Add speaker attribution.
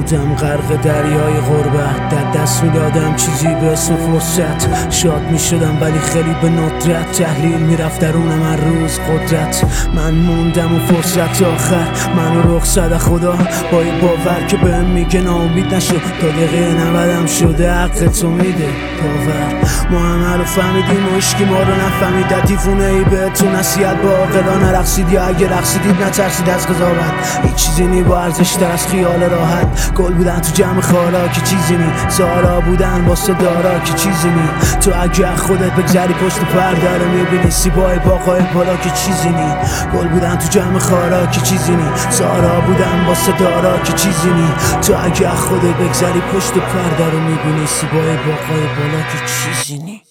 Speaker 1: بودم غرق دریای غربت، در دست میدادم چیزی به اسم فرصت. شاد میشدم ولی خیلی به ندرت، تحلیل میرفت درونم هر روز قدرت. من موندم و فرصت آخر منو رخصت خدا، با این باور که بهم میگه ناامید نشو. تا دقیقه 90 شده حق تو میده باور. ما همه رو فهمیدیم و عشقی ما رو نفهمید. دیوونه ای بهتون نصیحت با عاقلانه رقصید، یا اگه رقصیدید نترسید از قضاوت. هیچ چیزی نی با ارزش تر از خیال راحت. گل بودن تو جمع خارا که چیزی نی، زارا بودن واسه دارا که چیزی نی. تو اگه خودت بگذری پشت پرده رو میبینی سیبای باقای بالا که چیزی نی. گل بودن تو جمع خارا که چیزی نی، زارا بودن واسه دارا که چیزی نی. تو اگه خودت بگذری پشت پرده رو میبینی سیبای باقای بالا که چیزی نی.